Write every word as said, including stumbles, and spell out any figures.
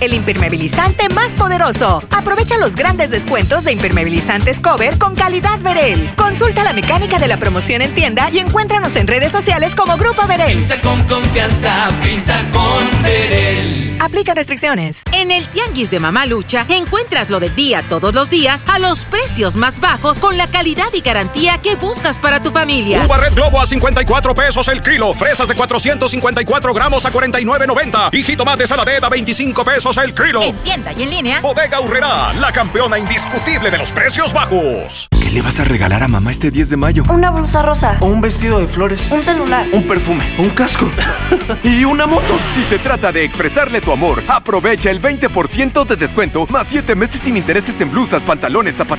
el impermeabilizante más poderoso. Aprovecha los grandes descuentos de impermeabilizantes Cover con calidad Verel. Consulta la mecánica de la promoción en tienda y encuéntranos en redes sociales como Grupo Verel. Pinta con confianza, pinta con Verel. Aplica restricciones. En el Tianguis de Mamalucha encuentras lo del día todos los días a los precios más bajos con la calidad y garantía que buscas para tu familia. Uva Red Globo a cincuenta y cuatro pesos el kilo. Fresas de cuatrocientos cincuenta y cuatro gramos a cuarenta y nueve noventa. Y jitomate Saladet a veinticinco pesos el kilo. En tienda y en línea. Bodega Aurrerá, la campeona indiscutible de los precios bajos. ¿Qué le vas a regalar a mamá este diez de mayo? Una blusa rosa. O un vestido de flores. Un celular. Un perfume. Un casco. Y una moto. Si se trata de expresarle tu amor, aprovecha el veinte por ciento de descuento más siete meses sin intereses en blusas, pantalones, zapatillas